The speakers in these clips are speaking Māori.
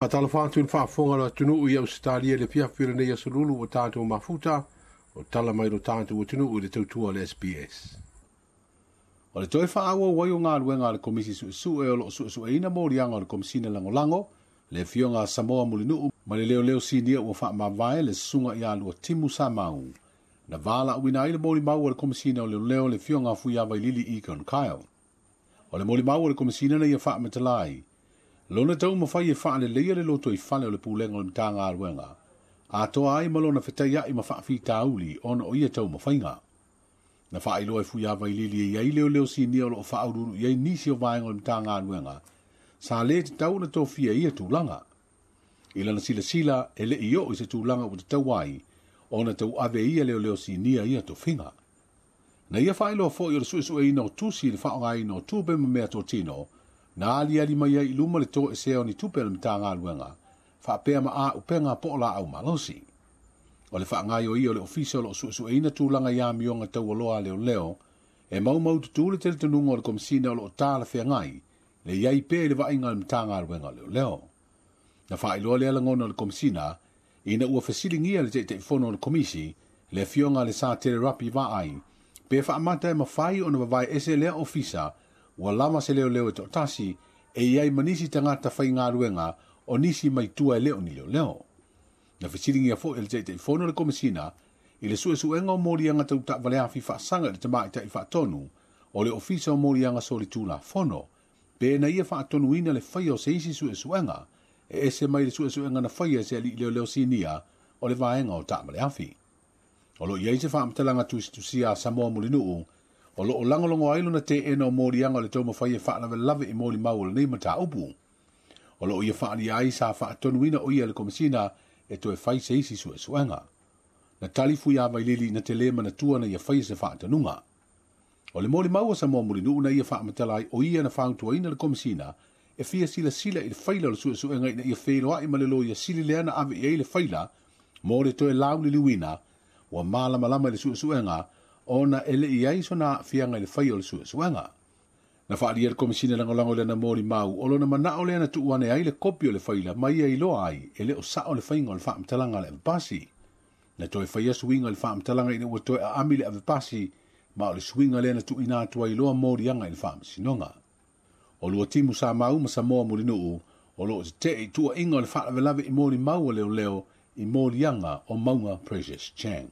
Atalafatu whaafonga la tunu i Australia le pia whira nei asalulu o tātou mafuta o tala mai ro tātou o tunu i le tautua le SBS. O le toi whaaua wai o ngā ruenga le komisi su e o lo su e ina mōrianga o le komisina lango le fionga Samoa mulinu ma le leo sinia ua wha mawai le sunga i alua timu sa mau. Na vala uina i le mōri mau o le komisina o leo le fionga fuia vai lili i kon Kyle. O le mōri mau o le komisina na ia wha matalai. Lona tau mawhai e wha le leia le loto i whale o le pūlenga o le tā ngā ruenga. A toa ai malona whetaya i mawhaafi tauli ona o ia tau mawhainga. Na wha i loa e fuia vai lili e iai leo sinia o lo wha aururu iai nisi o vaenga o le tā ngā ruenga. Sa le te tau na tō fia ia tūlanga. Ila na sila e le i o i se tūlanga o te tau ai, ona tau ave ia leo sinia ia tō whinga. Na ia wha i loa fo i o le suesu e ina o tūsi le wha o ngai no tūpema mea tō tino, na ali mai ai luma le to e seo ni tupel mta ngā luenga, wha pēa ma a upenga po la au malosi. O le wha ngai o i o le official o su e ina tūlanga ia mionga tau aloa leo, e mau tutu le tele tanunga o le komisina o lo tāla whea ngai, le iai pē le wainga le mta ngā luenga leo. Na wha iloa le alangona o le komisina, ina ua fesilingia le te ifono o le komisi, le fionga le sa tere rapi wa ai, pē wha amata e mawhai o na wawai ese lea ofisa, ua lama se leo e tasi e iai manisi tangata whai ngā ruenga o nisi mai tua e leo ni leo. Na whisiringi a fo e le te whono le komisina i le suenga o mōrianga tau ta vale awhi whaasanga le tamai ta i whaatonu o le ofisa o mōrianga soli tūla whono pe na ia whaatonu ina le whai o se isi suenga e ese mai le suenga na whai e se ali leo sinia o le vaenga o ta vale awhi. O lo iai se whaamatalanga tusia Samoa mulinu o lo langolongo ailo na te ena o mōrianga le tau mawhai e whaalawe lave i mōri mau le neima tā upu. O lo ia whaali ai sa whaatonuina o ia le komisina e to e whai se isi suenga. Na talifu ia vai lili na te lema na tua na ia whai se whaatanunga. O le mōri mau o sa mōmurinu na ia whaamatalai o ia na whaautua ina le komisina e fia sila i le whaila le suenga ina ia whailoa i malelo ia sili leana ave i le whaila mō le toe lau li liwina wa malama le suenga ona ele iai sona fianga le whai o le suenga. Na whaari le komisina langolango le na mōri mau, olo na manao le na tuuane ai le kopi o le whaila, mai ai loa ai, ele o sao le whainga o le whaamtalanga le avipasi. Na toe whaia suinga le whaamtalanga ina ua toe a ami le avipasi, ma o le suinga le na tuina atua i loa mōri anga i le whaamasinonga. O lua timu sa mau ma sa moa mōri o lo te i tua inga o le whaavelave i mōri mau o leo i mōri anga o Maunga Precious Chang.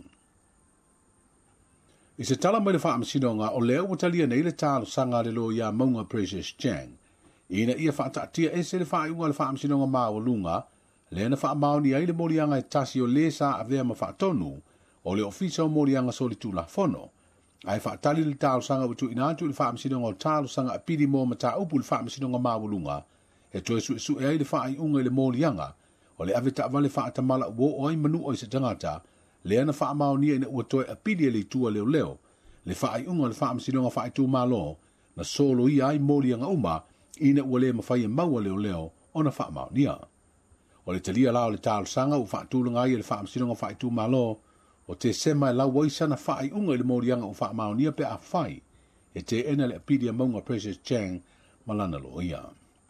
I se tala mai le whaamasinoga o leo watalia nei le tālo sanga le lo ia Maunga Precious Chang. Ina ia whaataatia ese le whaaiunga le whaamasinoga maa o lunga, le na whaamaoni ai le morianga e tasi o le sa a vea ma whaatonu, o le ofisa o morianga soli tūla whono. Ai whaatali le tālo sanga watu inatu le whaamasinoga o tālo sanga a piri mō ma tā upu le whaamasinoga maa o lunga, e toe su e ai le whaaiunga le morianga, o le aveta avale whaatamala uo o ai manu o i se tangata, le ana wha maonia ina ua toe apili e le tua leo, le wha ai unga le wha amsinonga wha ai tū malo, na solo i ai mōri anga uma, ina ua le mawhai e maua leo, o na wha maonia. O le talia lao le tālo sanga u wha tūlunga ai le wha amsinonga wha ai tū malo, o te sema e lau waisana wha ai unga le mōri anga u wha maonia pe a whai, e te ena le apili a Maunga Precious Chang, malana lo ia.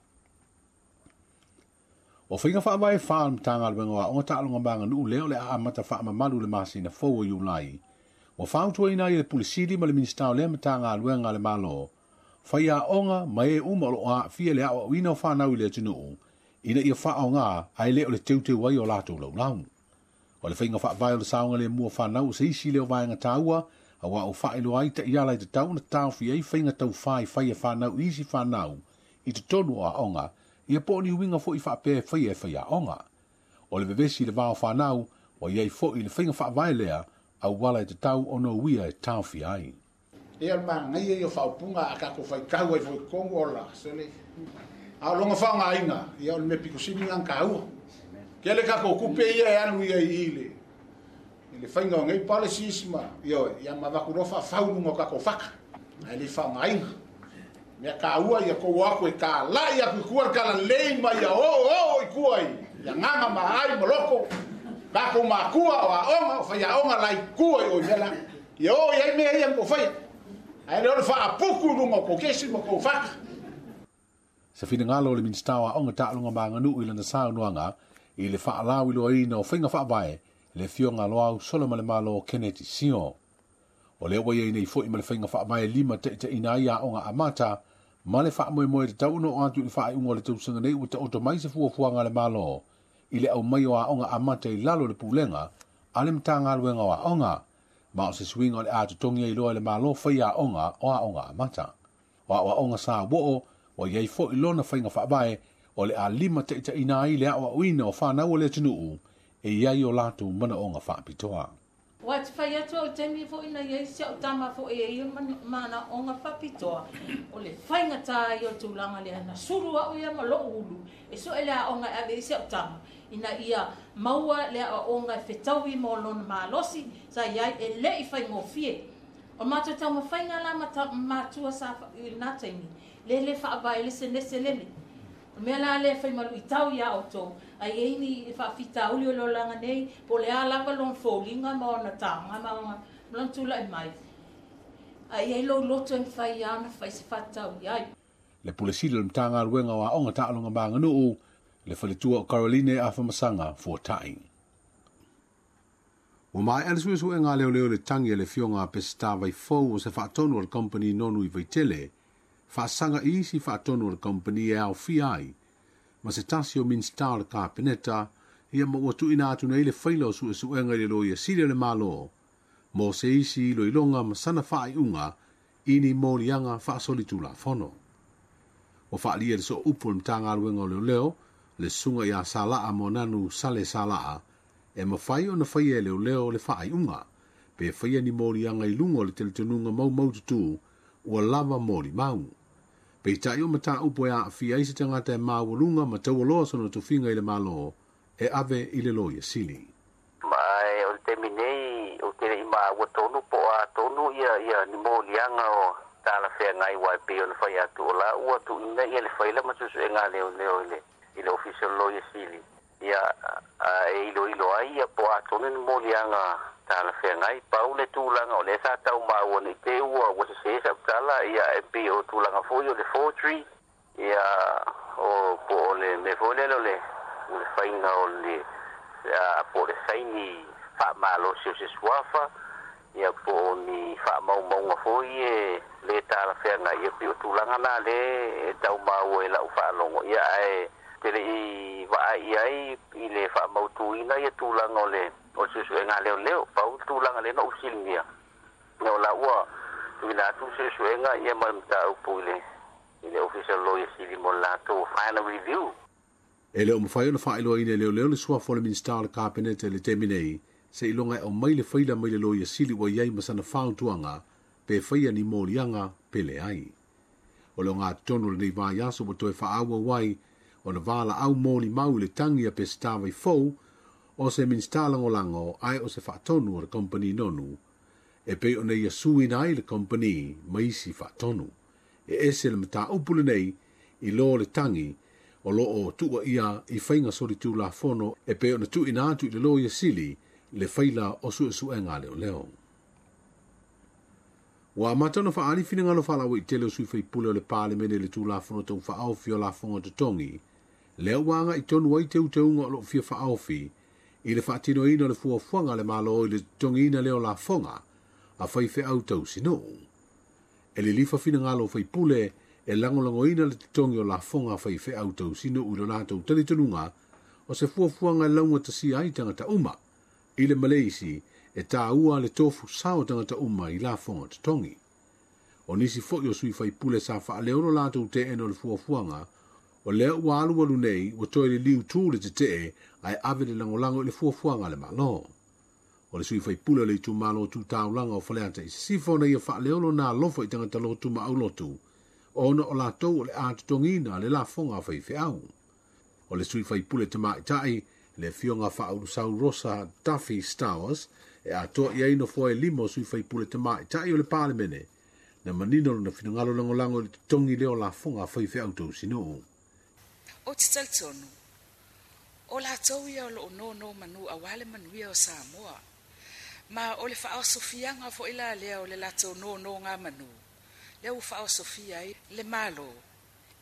O whinga wha mai whaam tanga luenga o ngata alunga manga nuu leo le a amata wha mamalu le masi na fōua iulai. O whaautua ina i le pulisiri ma le ministao le matanga luenga le malo. Whai a onga mai e uma o a fia le awa wina o whanau i le tunuu. Ina ia wha o ngā ai leo le teuteu wai o lato lau lau. O le whinga wha vai o le saonga le mua whanau se isi leo vai ngataua a wa o whaelo ai ta iala i te tau na tau fi ei whinga tau whai whai e whanau isi whanau i te tonu a onga ia po ni winga fo i whaape whai e whai a onga. O le vevesi le vāo whanau, o iei fo i le whinga whaavai lea, au wala e te tau ono wia e tau fi ai. Ia ma ngai e o whaupunga a kako whai kau e fwoi kongo o la, sele. A longa whaonga inga, ia o le me pikusini ngang kaua. Kia le kako kupe ia e anu ia i ile. I le whainga o ngai pale sisma, ia ma wakurofa whaununga o kako whaka. Ai le whaonga inga. Mea ka ua ia kou ako e ka la ia kukuar kala lei mai ia o i kuai. Ia nganga ma ai maloko. Kako ma kua o a onga, o whai a onga lai kuai o mela. Ia o ia mea ia mo whai. Ai leo le wha apuku nunga ko kesi mo kou whaka. Sa fina ngalo le minstawa onga ta'alunga manganu ila na sao nuanga i le whaalau ilo i no whinga whaabae le fionga loau solo ma le malo Kennedy Sio. O le wai nei fo i ma le whinga whaabae lima te ina ia onga amata ma le whaamoe moe te tau no atu i whaai unga le tausanga nei ua te oto mai se fuafuanga le malo i le au mai o a onga amata i lalo le pulenga a le mtanga luenga wa onga ma o se swinga o le atu tongi i loa le malo whaia onga o a onga amata. O a onga sa wo o iei fo i lona whainga whaabae o le a lima te ina i le awa uina o whanau o le tunuu e iei o latu mana o ngā whaapitoa. Wa te whai atua o temi fo ina iei se o tama fo e ia mana o ngā whaapitoa o le whainga tā i o tūlanga le ana suru au ia ma lo ulu e so e le a o ngā ave se o tama ina ia maua le a o ngā whetaui mo lona malosi sa iei e le i whainga o fie. O mātua tau ma whainga la mātua sa i nā taimi le whaabai le se lele. Mea la le whai malu i tau ia o tō. Ai eini i whaafita uli o lolanga nei, po le a lava lon fōlinga ma o na tānga ma o ngā tula e mai. Ai ei lo loto e mwhai ana whai se whatau iai. Le pulesili le mtanga ruenga wa onga ta'alunga manganu le whalitua o Caroline a whamasanga fuatai. O mai alisuesu e ngā leo le tangi le fionga pesta vai fau o se whaatonu o le company nonu i vaitele, whaasanga isi whaatonu o le company e au fiai, ma se tasi o minsta le kāpeneta, ia ma ua tuina atu nei le whaila o su e ngai le loia sile le malo, mo se isi ilo ilonga ma sana whaai unga, ini mōlianga whaasolitu la whono. O whaalia le so upu le mtanga ruenga o leo, le sunga ia salaa mo nanu sale salaa, e mawhai o na whai e leo le whaai unga, pe whaia ni mōlianga i lungo le teletonunga mau tutu, ua lava mōli mau. Pei tai o mata upo e a fia isi tangata e māwalunga ma taualoa sono tu whinga i le malo e ave i le loia sili. Mai o te minei o te i maa ua tonu po a tonu ia ni mōlianga o tāna whea ngai wai pe o na whai atu o la ua tu ina ia le whaila matusu e ngā leo i le official loia sili. Ia e ilo ai ia po a tonu ni mōlianga tāna whea ngai pau le tūlanga o le sa tau māua ni te ua wa se sa tala ia e pe o tūlanga fo o le forgery ia o po le me folelo le whainga o le po le saini wha malo se swafa ia po ni wha maunga fo e le tāna whea ngai ia pe o tūlanga na le tau māua e lau wha longo ia e te le i wa ai i le wha mautuina ia tūlanga o le o susu e ngā leo pau tūlanga le no usilingia no la ua ina tu susu e ngā ia mamta upu i le official lawyer sili mo la to final review e leo mwhai o na whaelo ina leo le sua fole minsta le kāpeneta le teminei se ilonga o mai le whaila mai le lawyer sili wa iai masana whauntuanga pe whaia ni mōlianga pele ai o leo ngā tonu le nei vāi aso wa toi whaaua wai o na wāla au mōli mau le tangia pe stavai fau o se minsta lango ai o se whaatonu o le company nonu, e pe o nei a suina ai le company maisi whaatonu, e ese le mata upule nei i lo le tangi o lo o tua ia i whainga solitu la fono e pe o na tu ina atu i le lo ia sili le whaila o su e ngā leo. Wa matana whaari whina ngalo whalawa i tele o sui whaipule o le pāle mene le tu la fono tau whaauwhi o la fonga te tongi, leo wanga i tonu ai teu teunga o lo fia whaauwhi, i le whaatino ina le fuafuanga le malo i le tongi ina leo la fonga, a whaife au tau sino. E le lifa whina ngalo whaipule e langolango ina le tongi o la fonga a whaife au tau sino ui lo nātou talitonunga o se fuafuanga launga ta si ai tangata uma, i le Malaysi e tā ua le tofu sao tangata uma i la fonga te tongi. O nisi fo o sui whaipule sa wha leono lātou te eno le fuafuanga, o leo ua alualu nei o toi le liu tū le te te ai ave le langolango le fuafuanga le malo. O le sui whaipule le tu malo tu taulanga o whaleata i sifo na ia wha leono nā lofo i tangata lotu ma au lotu, o ona o lātou o le ātutongina le la fonga whaife au. O le sui whaipule te maitai, le fionga whauru sau Rosa Duffy Stowers, e a toa i aino fo e limo sui whaipule te maitai o le pāle mene, na manino na whingalo langolango le tongi leo la fonga whaife au tau sino. O te tautonu, o la tau ia o lo no manu a wale manuia o Samoa, ma o le whao sofianga fo ila lea o le la tau no ngā manu, leo whao sofia le malo,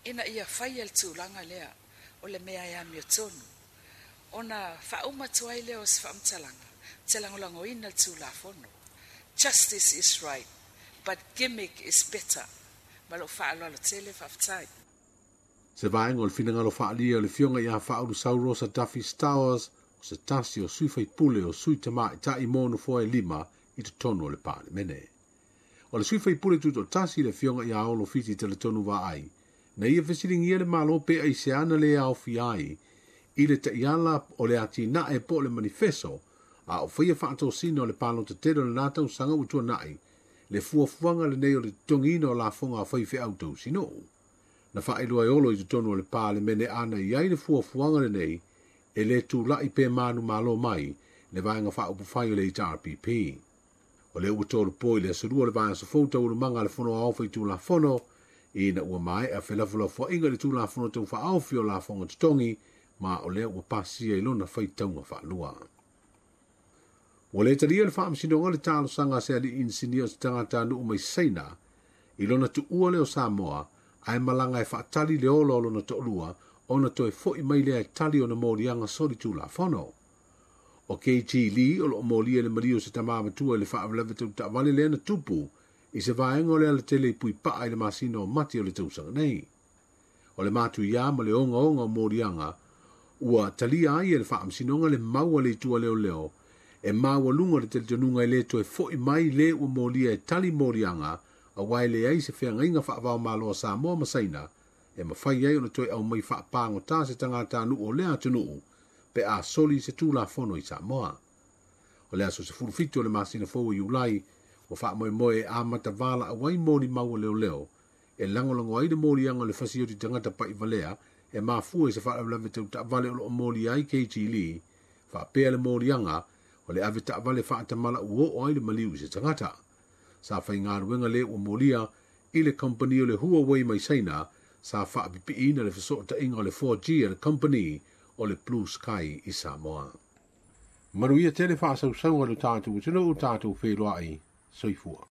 ina ia fai al tūlanga lea o le mea ia mio tonu. Ona whauma tuai leo si whaamtalanga, te langolango ina tūla fono. Justice is right, but gimmick is better. Malo whaaloalo tele whaftai. Se vaenga o le finanga lo whaalia o le fionga ia whauru sauro sa Duffy Stowers o se tasi o sui pule o sui tama i ta i mono foa e lima i te tonu o le pāle mene. O le sui pule tuto tasi le fionga ia olo fiti te le tonu wa ai, na ia fesiringia le malo pe ai se ana le au fi ai, i le ta iala o le ati na e po le manifesto, a o whaia whaato sino le palo te tero le nata usanga utua nai, le fuafuanga le neo le tongino la fonga a whaife auto sino. Na whaelua e olo i te tonu o le pāle mene ana i ai le fuafuanga le nei, e le tu lai pe manu malo mai, le vaenga whaupu whai o le RPP. O le uatolo poi le sarua le vaenga sa fauta ulu manga le fono au whai tu la fono, i na ua mai a whelafula fua inga le tu la fono tau wha au fio la fonga tutongi, ma o le ua pasi e lona whai taunga wha lua. O le taria le wha amsinonga le talo sanga se ali insinia o tangata nu umai seina, i lona tu ua leo Samoa, ai malanga e whaatali le olo lona to lua, ona toi foi mai lea tali o na morianga sori tu la fono. O KT Lee o lo molia le mario se tamama tua le whaavlewe tau ta wale le na tupu, i se vaenga o le ala tele pui paa i le masino o mati o le tausanga nei. O le matu ia ma le onga o morianga, ua talia ai e le whaamsinonga le maua le tua leo leo, e maua lunga le tele tonunga i le toi foi mai le ua molia e tali morianga, a wai le ai se whea ngainga whaavao malo a Samoa masaina, e mawhai ai ona toi au mai whaapango tā se tangata nu o lea tunu, pe a soli se tū la fono i Samoa. O lea so se furufito le masina fōu i ulai, o wha moe a mata vala a wai mōni maua leo leo, e langolango ai de mōri anga le whasi o ti tangata pa i valea, e mā fua se wha awlawe tau ta vale o lo mōri ai KT Lee, wha pēa le mōri anga, o le ave ta vale wha atamala uo o ai le maliu se tangata. Sa whai ngā ruenga le o mōria, i le company o le Huawei mai saina, sa wha apipi ina le whaso ta inga o le 4G a le company o le Blue Sky i Samoa. Maruia tele wha sau sau alu tātou, tino u tātou wheroa ai, soifua.